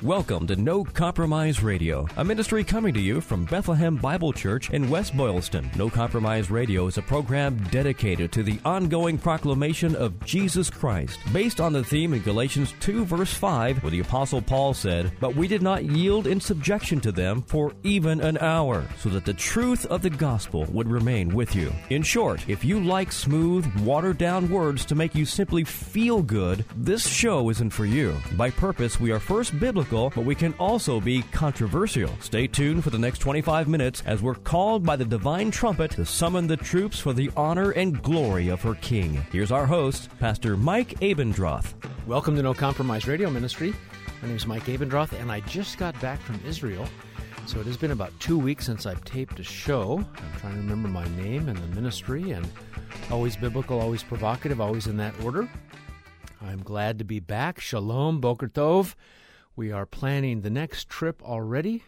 Welcome to No Compromise Radio, a ministry coming to you from Bethlehem Bible Church in West Boylston. No Compromise Radio is a program dedicated to the ongoing proclamation of Jesus Christ, based on the theme in Galatians 2, verse 5, where the Apostle Paul said, "But we did not yield in subjection to them for even an hour, so that the truth of the gospel would remain with you." In short, if you like smooth, watered-down words to make you simply feel good, this show isn't for you. By purpose, we are first biblical, but we can also be controversial. Stay tuned for the next 25 minutes as we're called by the divine trumpet to summon the troops for the honor and glory of her King. Here's our host, Pastor Mike Abendroth. Welcome to No Compromise Radio Ministry. My name is Mike Abendroth, and I just got back from Israel. So it has been about 2 weeks since I've taped a show. I'm trying to remember my name and the ministry, and always biblical, always provocative, always in that order. I'm glad to be back. Shalom, Boker Tov. We are planning the next trip already,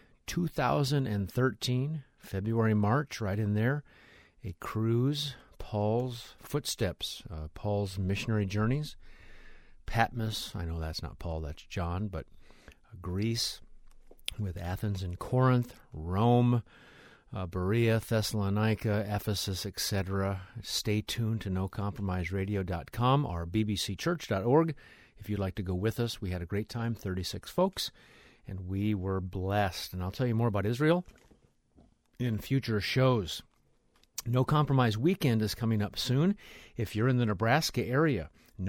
2013, February, March, right in there. A cruise, Paul's footsteps, Paul's missionary journeys. Patmos, I know that's not Paul, that's John, but Greece with Athens and Corinth, Rome, Berea, Thessalonica, Ephesus, etc. Stay tuned to NoCompromiseRadio.com or bbcchurch.org. If you'd like to go with us, we had a great time, 36 folks, and we were blessed. And I'll tell you more about Israel in future shows. No Compromise Weekend is coming up soon. If you're in the Nebraska area,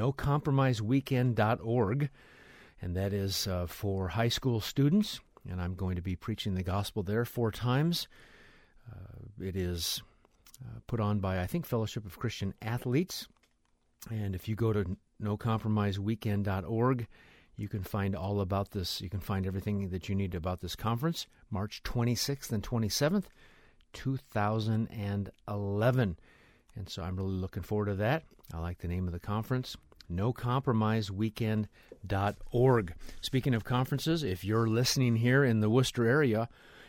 NoCompromiseWeekend.org, and that is for high school students, and I'm going to be preaching the gospel there 4 times. It is put on by, I think, Fellowship of Christian Athletes. And if you go to NoCompromiseWeekend.org, you can find all about this. You can find everything that you need about this conference, March 26th and 27th, 2011. And so I'm really looking forward to that. I like the name of the conference, NoCompromiseWeekend.org. Speaking of conferences, if you're listening here in the Worcester area,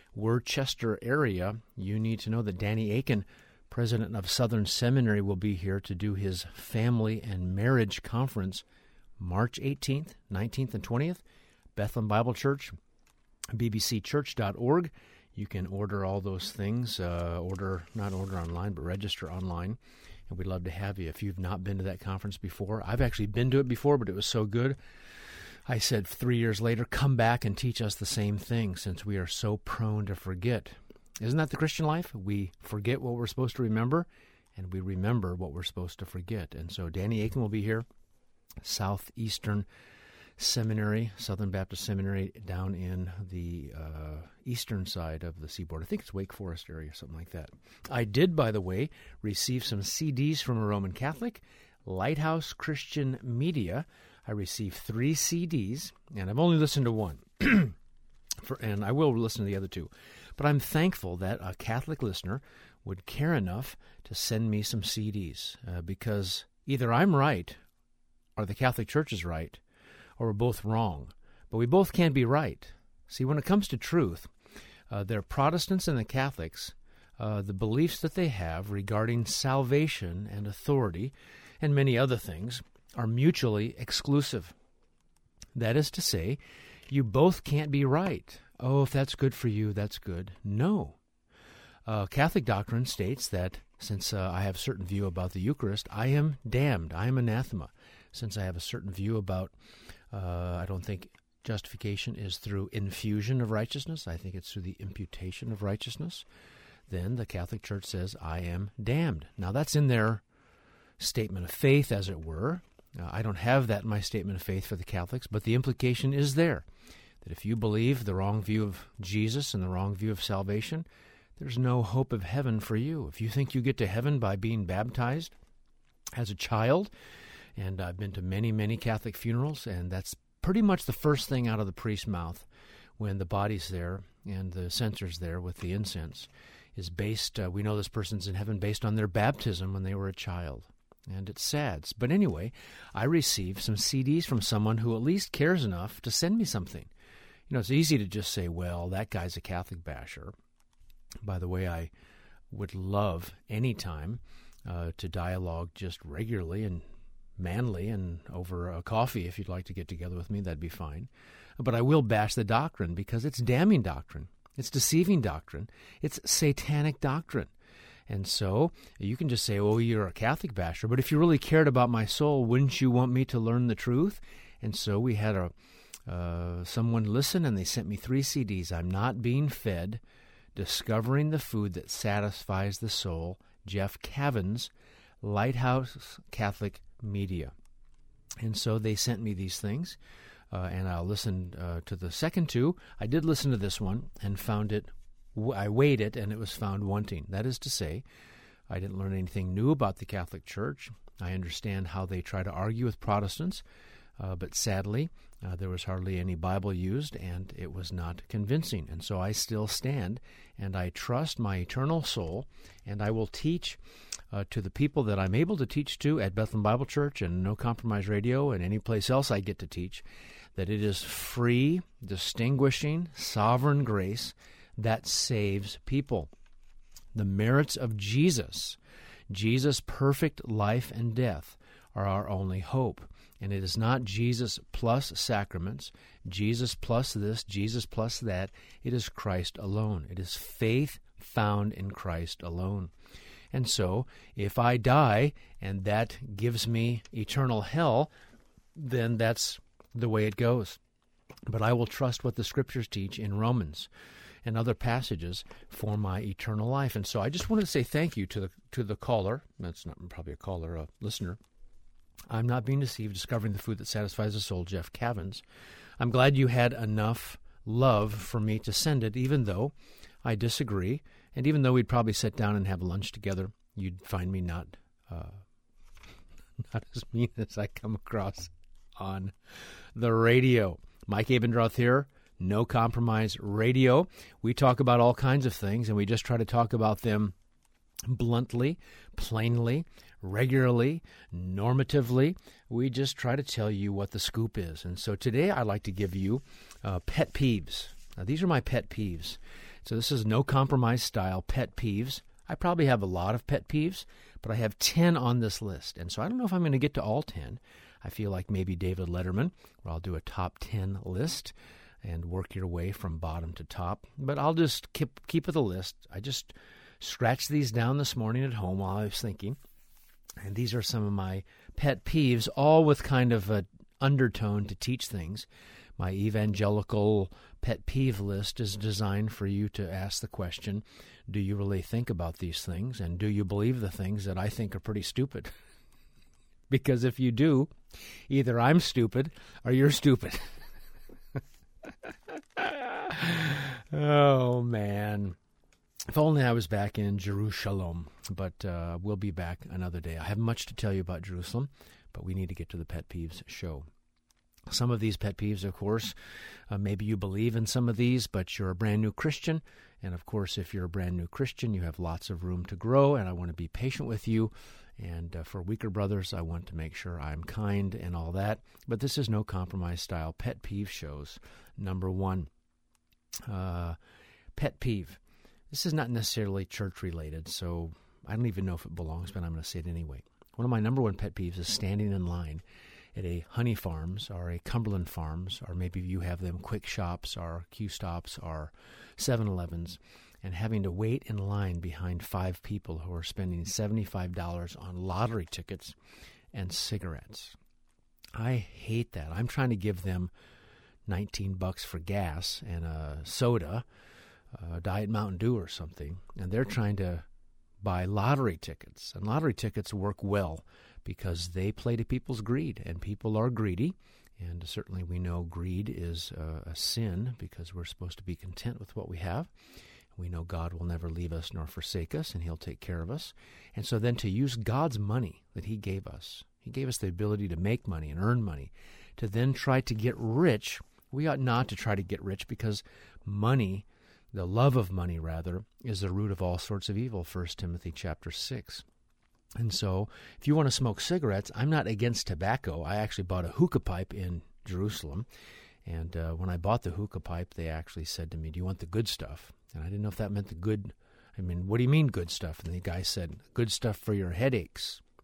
you need to know that Danny Aiken, president of Southern Seminary, will be here to do his family and marriage conference March 18th, 19th, and 20th. Bethlehem Bible Church, bbcchurch.org. You can order all those things, not order online, but register online. And we'd love to have you if you've not been to that conference before. I've actually been to it before, but it was so good. I said 3 years later, come back and teach us the same thing, since we are so prone to forget. Isn't that the Christian life? We forget what we're supposed to remember, and we remember what we're supposed to forget. And so Danny Aiken will be here, Southeastern Seminary, Southern Baptist Seminary, down in the eastern side of the seaboard. I think it's Wake Forest area, something like that. I did, by the way, receive some CDs from a Roman Catholic, Lighthouse Christian Media. I received 3 CDs, and I've only listened to one, and I will listen to the other 2. But I'm thankful that a Catholic listener would care enough to send me some CDs, because either I'm right or the Catholic Church is right, or we're both wrong. But we both can't be right. See, when it comes to truth, the Protestants and the Catholics, the beliefs that they have regarding salvation and authority and many other things are mutually exclusive. That is to say, you both can't be right. Oh, if that's good for you, that's good. No. Catholic doctrine states that since I have a certain view about the Eucharist, I am damned. I am anathema. Since I have a certain view about, I don't think justification is through infusion of righteousness. I think it's through the imputation of righteousness. Then the Catholic Church says, I am damned. Now, that's in their statement of faith, as it were. I don't have that in my statement of faith for the Catholics, but the implication is there, that if you believe the wrong view of Jesus and the wrong view of salvation, there's no hope of heaven for you. If you think you get to heaven by being baptized as a child, and I've been to many, many Catholic funerals, and that's pretty much the first thing out of the priest's mouth when the body's there and the censer's there with the incense, is based, we know this person's in heaven based on their baptism when they were a child. And it's sad. But anyway, I received some CDs from someone who at least cares enough to send me something. You know, it's easy to just say, well, that guy's a Catholic basher. By the way, I would love any time to dialogue just regularly and manly, and over a coffee, if you'd like to get together with me, that'd be fine. But I will bash the doctrine because it's damning doctrine. It's deceiving doctrine. It's satanic doctrine. And so you can just say, oh, you're a Catholic basher, but if you really cared about my soul, wouldn't you want me to learn the truth? And so we had someone listen, and they sent me 3 CDs. I'm Not Being Fed, Discovering the Food That Satisfies the Soul, Jeff Cavins, Lighthouse Catholic Media. And so they sent me these things, and I'll listen to the second 2. I did listen to this one and found it. I weighed it, and it was found wanting. That is to say, I didn't learn anything new about the Catholic Church. I understand how they try to argue with Protestants, but sadly, there was hardly any Bible used, and it was not convincing. And so I still stand, and I trust my eternal soul, and I will teach to the people that I'm able to teach to at Bethlehem Bible Church and No Compromise Radio and any place else I get to teach, that it is free, distinguishing, sovereign grace that saves people. The merits of Jesus' perfect life and death, are our only hope. And it is not Jesus plus sacraments, Jesus plus this, Jesus plus that. It is Christ alone. It is faith found in Christ alone. And so, if I die and that gives me eternal hell, then that's the way it goes. But I will trust what the Scriptures teach in Romans and other passages for my eternal life. And so I just want to say thank you to the caller. That's not probably a caller, a listener. I'm Not Being Deceived, Discovering the Food That Satisfies the Soul, Jeff Cavins. I'm glad you had enough love for me to send it, even though I disagree, and even though we'd probably sit down and have lunch together, you'd find me not as mean as I come across on the radio. Mike Abendroth here, No Compromise Radio. We talk about all kinds of things, and we just try to talk about them bluntly, plainly, regularly, normatively. We just try to tell you what the scoop is. And so today I'd like to give you pet peeves. Now, these are my pet peeves. So this is No Compromise style pet peeves. I probably have a lot of pet peeves, but I have 10 on this list. And so I don't know if I'm going to get to all 10. I feel like maybe David Letterman, where I'll do a top 10 list and work your way from bottom to top. But I'll just keep with a list. I just scratched these down this morning at home while I was thinking. And these are some of my pet peeves, all with kind of an undertone to teach things. My evangelical pet peeve list is designed for you to ask the question, do you really think about these things? And do you believe the things that I think are pretty stupid? Because if you do, either I'm stupid or you're stupid. Oh, man. If only I was back in Jerusalem, but we'll be back another day. I have much to tell you about Jerusalem, but we need to get to the Pet Peeves show. Some of these pet peeves, of course, maybe you believe in some of these, but you're a brand new Christian. And, of course, if you're a brand new Christian, you have lots of room to grow, and I want to be patient with you. And for weaker brothers, I want to make sure I'm kind and all that. But this is No Compromise style pet peeve shows. Number 1, pet peeve. This is not necessarily church-related, so I don't even know if it belongs, but I'm going to say it anyway. One of my number 1 pet peeves is standing in line at a Honey Farms or a Cumberland Farms, or maybe you have them Quick Shops or Q-Stops or 7-Elevens, and having to wait in line behind 5 people who are spending $75 on lottery tickets and cigarettes. I hate that. I'm trying to give them $19 for gas and a soda, Diet Mountain Dew or something, and they're trying to buy lottery tickets. And lottery tickets work well because they play to people's greed, and people are greedy. And certainly we know greed is a sin because we're supposed to be content with what we have. We know God will never leave us nor forsake us, and He'll take care of us. And so then to use God's money that He gave us the ability to make money and earn money, to then try to get rich. We ought not to try to get rich because money, the love of money rather, is the root of all sorts of evil, 1 Timothy chapter 6. And so if you want to smoke cigarettes, I'm not against tobacco. I actually bought a hookah pipe in Jerusalem. And when I bought the hookah pipe, they actually said to me, do you want the good stuff? And I didn't know if that meant the good. I mean, what do you mean good stuff? And the guy said, good stuff for your headaches.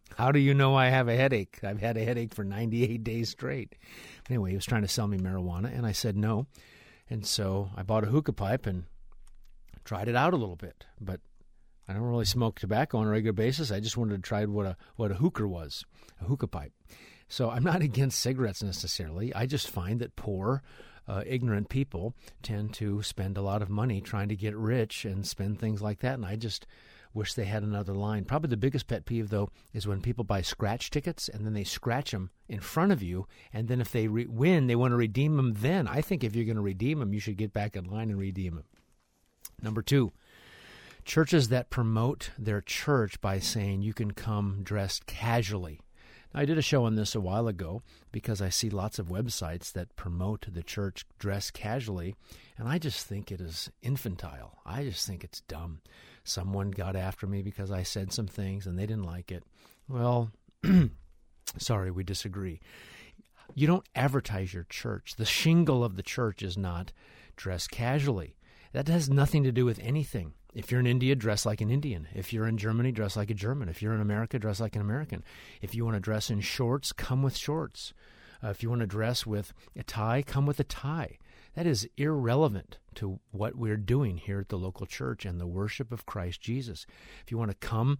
How do you know I have a headache? I've had a headache for 98 days straight. Anyway, he was trying to sell me marijuana, and I said no. And so I bought a hookah pipe and tried it out a little bit. But I don't really smoke tobacco on a regular basis. I just wanted to try what a hookah was, a hookah pipe. So I'm not against cigarettes necessarily. I just find that poor, ignorant people tend to spend a lot of money trying to get rich and spend things like that. And I just wish they had another line. Probably the biggest pet peeve, though, is when people buy scratch tickets and then they scratch them in front of you. And then if they win, they want to redeem them then. I think if you're going to redeem them, you should get back in line and redeem them. Number 2, churches that promote their church by saying you can come dressed casually. I did a show on this a while ago because I see lots of websites that promote the church dress casually, and I just think it is infantile. I just think it's dumb. Someone got after me because I said some things and they didn't like it. Well, sorry, we disagree. You don't advertise your church. The shingle of the church is not dress casually. That has nothing to do with anything. If you're in India, dress like an Indian. If you're in Germany, dress like a German. If you're in America, dress like an American. If you want to dress in shorts, come with shorts. If you want to dress with a tie, come with a tie. That is irrelevant to what we're doing here at the local church and the worship of Christ Jesus. If you want to come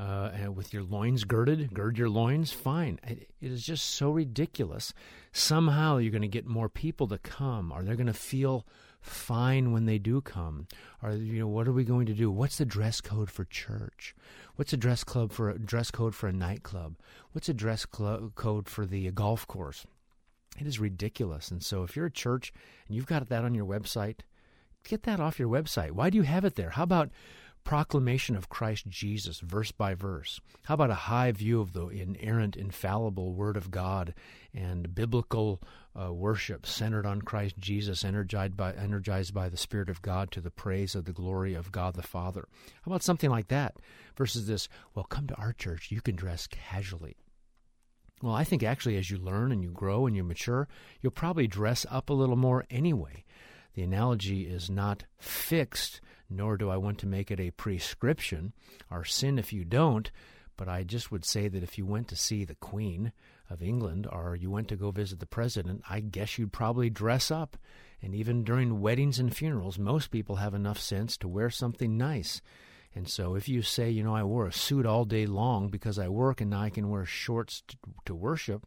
with your loins girded, gird your loins, fine. It is just so ridiculous. Somehow you're going to get more people to come, or they're going to feel fine when they do come. Or, what are we going to do? What's the dress code for church? What's a dress code for a nightclub? What's a dress code for the golf course? It is ridiculous. And so if you're a church and you've got that on your website, get that off your website. Why do you have it there? How about proclamation of Christ Jesus, verse by verse? How about a high view of the inerrant, infallible Word of God and biblical worship centered on Christ Jesus, energized by the Spirit of God to the praise of the glory of God the Father? How about something like that versus this, well, come to our church, you can dress casually. Well, I think actually as you learn and you grow and you mature, you'll probably dress up a little more anyway. The analogy is not fixed, nor do I want to make it a prescription or sin if you don't, but I just would say that if you went to see the Queen of England or you went to go visit the President, I guess you'd probably dress up. And even during weddings and funerals, most people have enough sense to wear something nice. And so if you say, I wore a suit all day long because I work and now I can wear shorts to worship,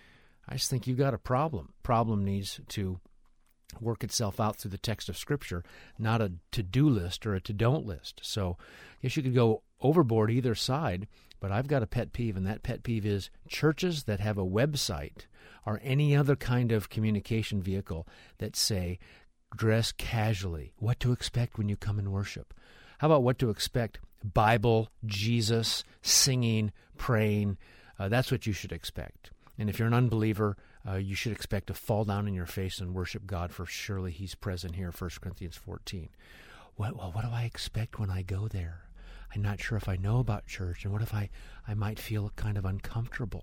I just think you got a problem. Problem needs to work itself out through the text of Scripture, not a to-do list or a to-don't list. So I guess you could go overboard either side, but I've got a pet peeve, and that pet peeve is churches that have a website or any other kind of communication vehicle that say, dress casually, what to expect when you come and worship. How about what to expect? Bible, Jesus, singing, praying. That's what you should expect. And if you're an unbeliever, you should expect to fall down on your face and worship God, for surely He's present here, 1 Corinthians 14. What do I expect when I go there? I'm not sure if I know about church, and what if I might feel kind of uncomfortable?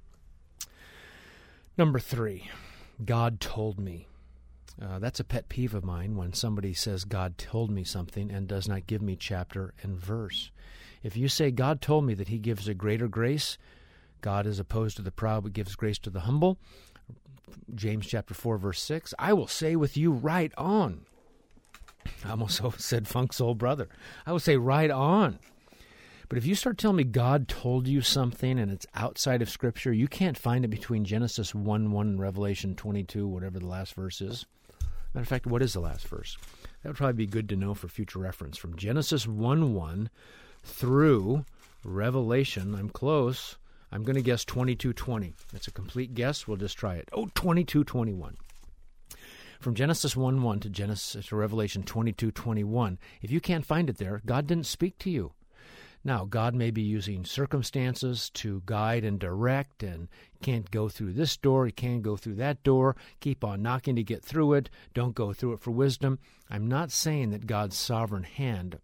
Number 3, God told me. That's a pet peeve of mine when somebody says God told me something and does not give me chapter and verse. If you say God told me that He gives a greater grace, God is opposed to the proud but gives grace to the humble, James chapter 4 verse 6, I will say with you right on. I almost said Funk's old brother. I will say right on. But if you start telling me God told you something and it's outside of Scripture, you can't find it between Genesis 1:1 and Revelation 22, whatever the last verse is. Matter of fact, what is the last verse? That would probably be good to know for future reference. From Genesis 1:1 through Revelation, I'm close. I'm going to guess 22:20. That's a complete guess. We'll just try it. 22:21. From Genesis 1:1 to Revelation 22:21. If you can't find it there, God didn't speak to you. Now, God may be using circumstances to guide and direct, and can't go through this door, He can't go through that door, keep on knocking to get through it, don't go through it for wisdom. I'm not saying that God's sovereign hand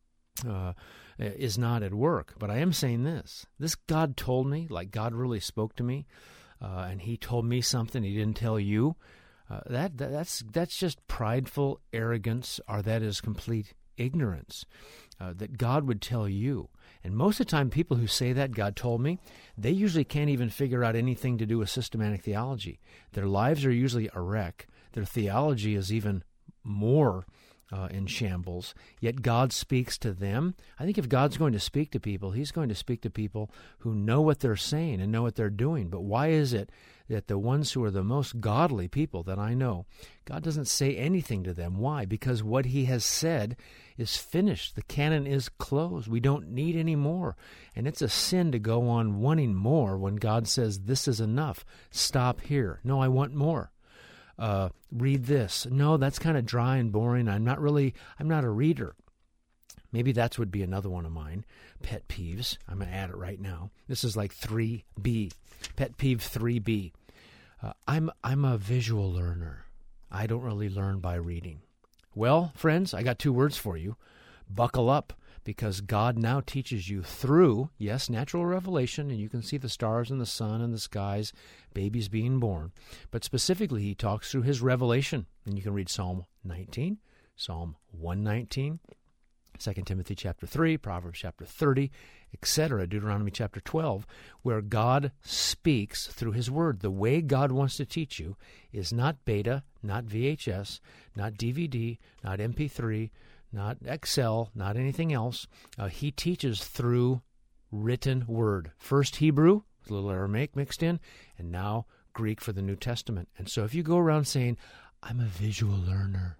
is not at work, but I am saying this. This God told me, like God really spoke to me, and He told me something He didn't tell you. That's just prideful arrogance, or that is complete ignorance. That God would tell you, And most of the time, people who say that, God told me, they usually can't even figure out anything to do with systematic theology. Their lives are usually a wreck. Their theology is even more in shambles, yet God speaks to them. I think if God's going to speak to people, he's going to speak to people who know what they're saying and know what they're doing. But why is it that the ones who are the most godly people that I know, God doesn't say anything to them? Why? Because what he has said is finished. The canon is closed. We don't need any more. And it's a sin to go on wanting more when God says, this is enough. Stop here. No, I want more. Read this. No, that's kind of dry and boring. I'm not a reader. Maybe that would be another one of mine. Pet peeves. I'm going to add it right now. This is like 3B. Pet peeve 3B. I'm a visual learner. I don't really learn by reading. Well, friends, I got 2 words for you. Buckle up, because God now teaches you through, yes, natural revelation, and you can see the stars and the sun and the skies, babies being born. But specifically, he talks through his revelation. And you can read Psalm 19, Psalm 119, 2 Timothy chapter 3, Proverbs chapter 30, etc., Deuteronomy chapter 12, where God speaks through his word. The way God wants to teach you is not beta, not VHS, not DVD, not MP3, not Excel, not anything else. He teaches through written word. First Hebrew, a little Aramaic mixed in, and now Greek for the New Testament. And so if you go around saying, I'm a visual learner,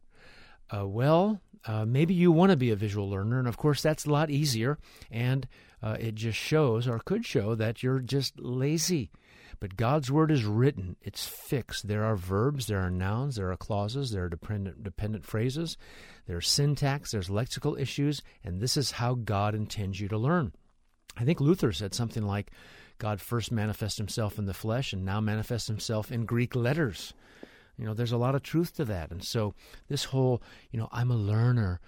maybe you want to be a visual learner, and of course that's a lot easier, and it just shows, or could show, that you're just lazy. But God's word is written. It's fixed. There are verbs, there are nouns, there are clauses, there are dependent phrases, there's syntax, there's lexical issues, and this is how God intends you to learn. I think Luther said something like, God first manifests himself in the flesh and now manifests himself in Greek letters. You know, there's a lot of truth to that. And so this whole, I'm a learner.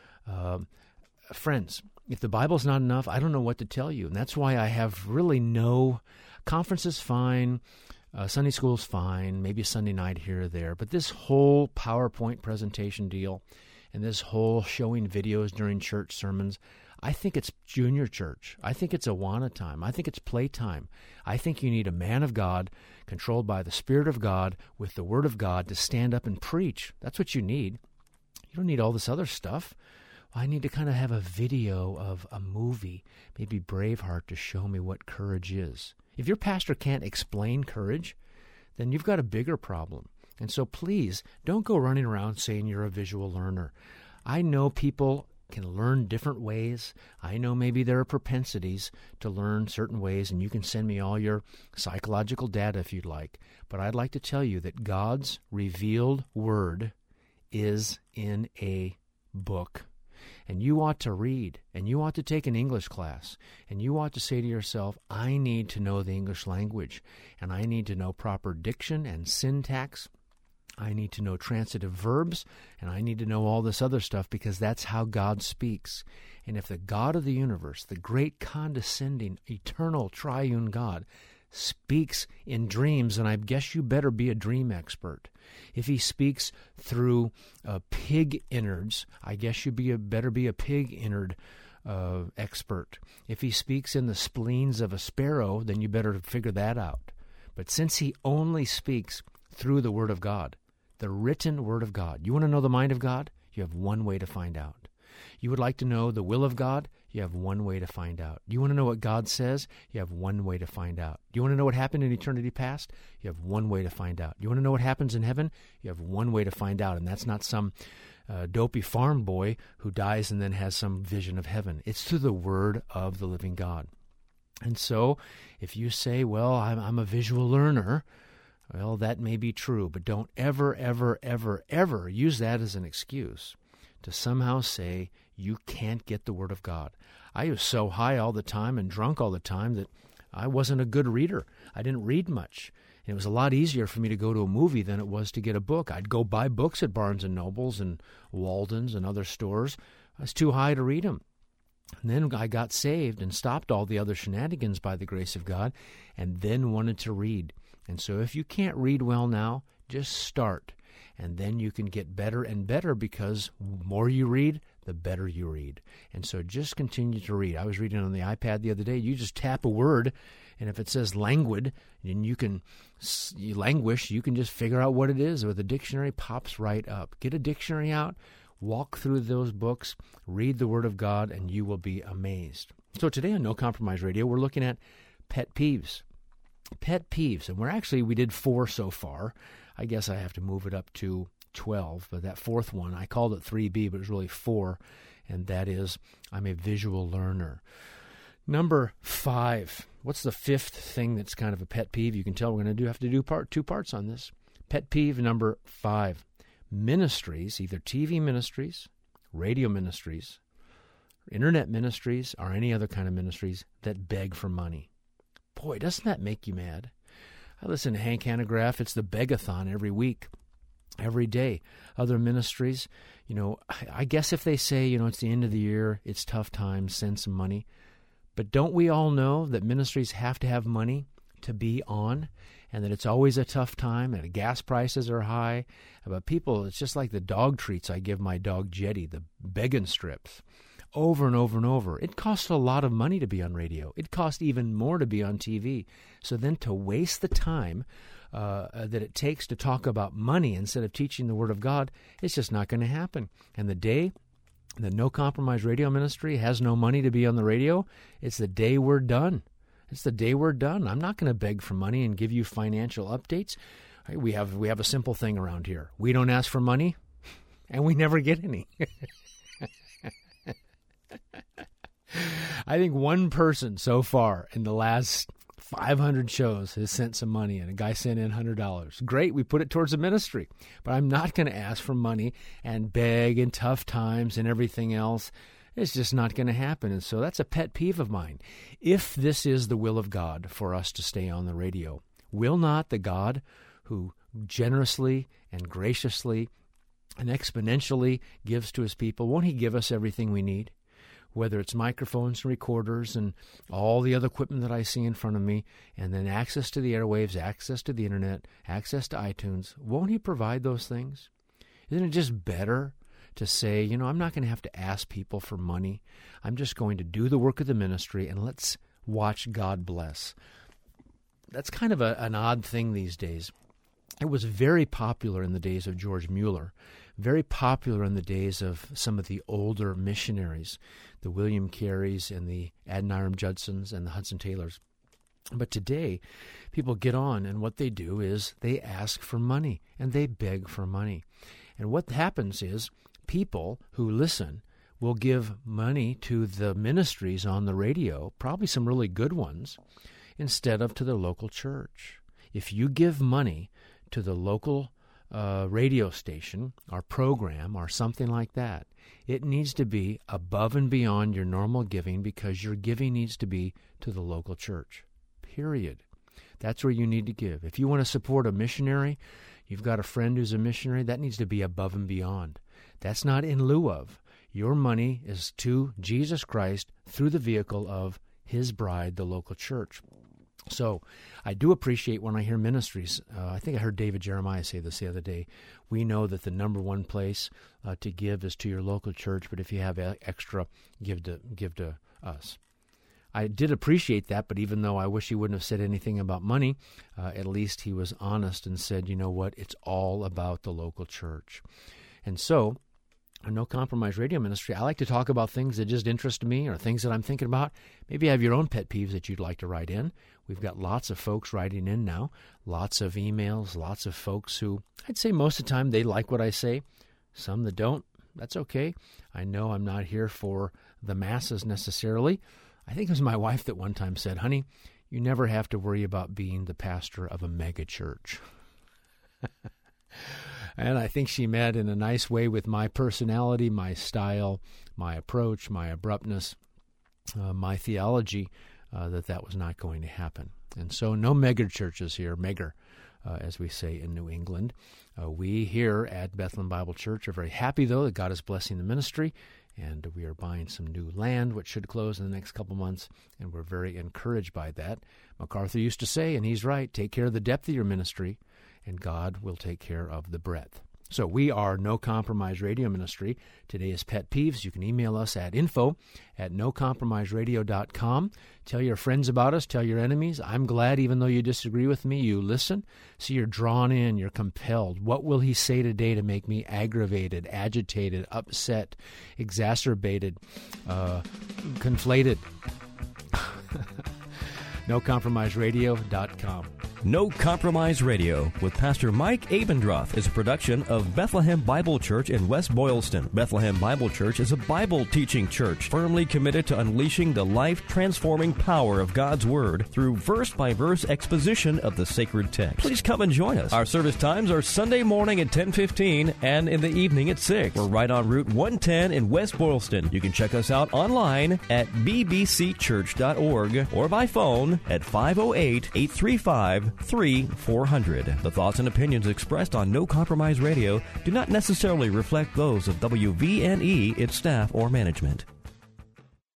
Friends, if the Bible's not enough, I don't know what to tell you. And that's why I have really conference is fine, Sunday school's fine, maybe a Sunday night here or there. But this whole PowerPoint presentation deal and this whole showing videos during church sermons, I think it's junior church. I think it's Awana time. I think it's playtime. I think you need a man of God controlled by the Spirit of God with the Word of God to stand up and preach. That's what you need. You don't need all this other stuff. I need to kind of have a video of a movie, maybe Braveheart, to show me what courage is. If your pastor can't explain courage, then you've got a bigger problem. And so please, don't go running around saying you're a visual learner. I know people can learn different ways. I know maybe there are propensities to learn certain ways, and you can send me all your psychological data if you'd like. But I'd like to tell you that God's revealed word is in a book. And you ought to read, and you ought to take an English class, and you ought to say to yourself, I need to know the English language, and I need to know proper diction and syntax. I need to know transitive verbs, and I need to know all this other stuff, because that's how God speaks. And if the God of the universe, the great condescending, eternal, triune God, speaks in dreams, then I guess you better be a dream expert. If he speaks through pig innards, I guess you better be a pig innard expert. If he speaks in the spleens of a sparrow, then you better figure that out. But since he only speaks through the Word of God, the written Word of God, you want to know the mind of God? You have one way to find out. You would like to know the will of God? You have one way to find out. You want to know what God says? You have one way to find out. Do you want to know what happened in eternity past? You have one way to find out. You want to know what happens in heaven? You have one way to find out, and that's not some dopey farm boy who dies and then has some vision of heaven. It's through the Word of the living God. And so if you say, well, I'm a visual learner, well, that may be true, but don't ever, ever, ever, ever use that as an excuse to somehow say you can't get the Word of God. I was so high all the time and drunk all the time that I wasn't a good reader. I didn't read much. And it was a lot easier for me to go to a movie than it was to get a book. I'd go buy books at Barnes & Nobles and Walden's and other stores. I was too high to read them. And then I got saved and stopped all the other shenanigans by the grace of God, and then wanted to read. And so if you can't read well now, just start. and then you can get better and better, because the more you read, the better you read. And so just continue to read. I was reading on the iPad the other day. You just tap a word, and if it says languid, and you languish, you can just figure out what it is, or the dictionary pops right up. Get a dictionary out, walk through those books, read the Word of God, and you will be amazed. So today on No Compromise Radio, we're looking at pet peeves. Pet peeves, and we did 4 so far. I guess I have to move it up to 12, but that 4th one, I called it 3B, but it was really 4, and that is, I'm a visual learner. Number 5, what's the 5th thing that's kind of a pet peeve? You can tell we're going to have to do 2 parts on this. Pet peeve number 5, ministries, either TV ministries, radio ministries, internet ministries, or any other kind of ministries that beg for money. Boy, doesn't that make you mad? I listen to Hank Hanegraaff. It's the Begathon every week, every day. Other ministries, I guess if they say, it's the end of the year, it's tough times, send some money. But don't we all know that ministries have to have money to be on, and that it's always a tough time, and gas prices are high? But people, it's just like the dog treats I give my dog Jetty, the begging strips. Over and over and over. It costs a lot of money to be on radio. It costs even more to be on TV. So then to waste the time that it takes to talk about money instead of teaching the Word of God, it's just not going to happen. And the day the No Compromise Radio Ministry has no money to be on the radio, it's the day we're done. It's the day we're done. I'm not going to beg for money and give you financial updates. We have a simple thing around here. We don't ask for money, and we never get any. I think one person so far in the last 500 shows has sent some money, and a guy sent in $100. Great, we put it towards the ministry. But I'm not going to ask for money and beg in tough times and everything else. It's just not going to happen. And so that's a pet peeve of mine. If this is the will of God for us to stay on the radio, will not the God who generously and graciously and exponentially gives to his people, won't he give us everything we need? Whether it's microphones and recorders and all the other equipment that I see in front of me, and then access to the airwaves, access to the internet, access to iTunes, won't he provide those things? Isn't it just better to say, I'm not going to have to ask people for money. I'm just going to do the work of the ministry, and let's watch God bless. That's kind of an odd thing these days. It was very popular in the days of George Mueller, very popular in the days of some of the older missionaries, the William Careys and the Adoniram Judsons and the Hudson Taylors. But today, people get on, and what they do is they ask for money, and they beg for money. And what happens is people who listen will give money to the ministries on the radio, probably some really good ones, instead of to the local church. If you give money to the local radio station or program or something like that, it needs to be above and beyond your normal giving, because your giving needs to be to the local church, period. That's where you need to give. If you want to support a missionary, you've got a friend who's a missionary, that needs to be above and beyond. That's not in lieu of. Your money is to Jesus Christ through the vehicle of his bride, the local church. So I do appreciate when I hear ministries. I think I heard David Jeremiah say this the other day. We know that the number one place to give is to your local church, but if you have extra, give to us. I did appreciate that, but even though I wish he wouldn't have said anything about money, at least he was honest and said, you know what, it's all about the local church. And so, on No Compromise Radio Ministry, I like to talk about things that just interest me or things that I'm thinking about. Maybe you have your own pet peeves that you'd like to write in. We've got lots of folks writing in now, lots of emails, lots of folks who, I'd say most of the time, they like what I say. Some that don't, that's okay. I know I'm not here for the masses necessarily. I think it was my wife that one time said, honey, you never have to worry about being the pastor of a mega church. And I think she met in a nice way with my personality, my style, my approach, my abruptness, my theology, that was not going to happen. And so no mega churches here, as we say in New England. We here at Bethlehem Bible Church are very happy, though, that God is blessing the ministry, and we are buying some new land, which should close in the next couple months, and we're very encouraged by that. MacArthur used to say, and he's right, take care of the depth of your ministry, and God will take care of the breadth. So we are No Compromise Radio Ministry. Today is Pet Peeves. You can email us at info@nocompromiseradio.com. Tell your friends about us. Tell your enemies. I'm glad, even though you disagree with me, you listen. See, you're drawn in. You're compelled. What will he say today to make me aggravated, agitated, upset, exacerbated, conflated? NoCompromiseRadio.com. No Compromise Radio with Pastor Mike Abendroth is a production of Bethlehem Bible Church in West Boylston. Bethlehem Bible Church is a Bible teaching church firmly committed to unleashing the life-transforming power of God's Word through verse-by-verse exposition of the sacred text. Please come and join us. Our service times are Sunday morning at 10:15 and in the evening at 6. We're right on Route 110 in West Boylston. You can check us out online at bbcchurch.org or by phone at 508-835-3400. The thoughts and opinions expressed on No Compromise Radio do not necessarily reflect those of WVNE, its staff, or management.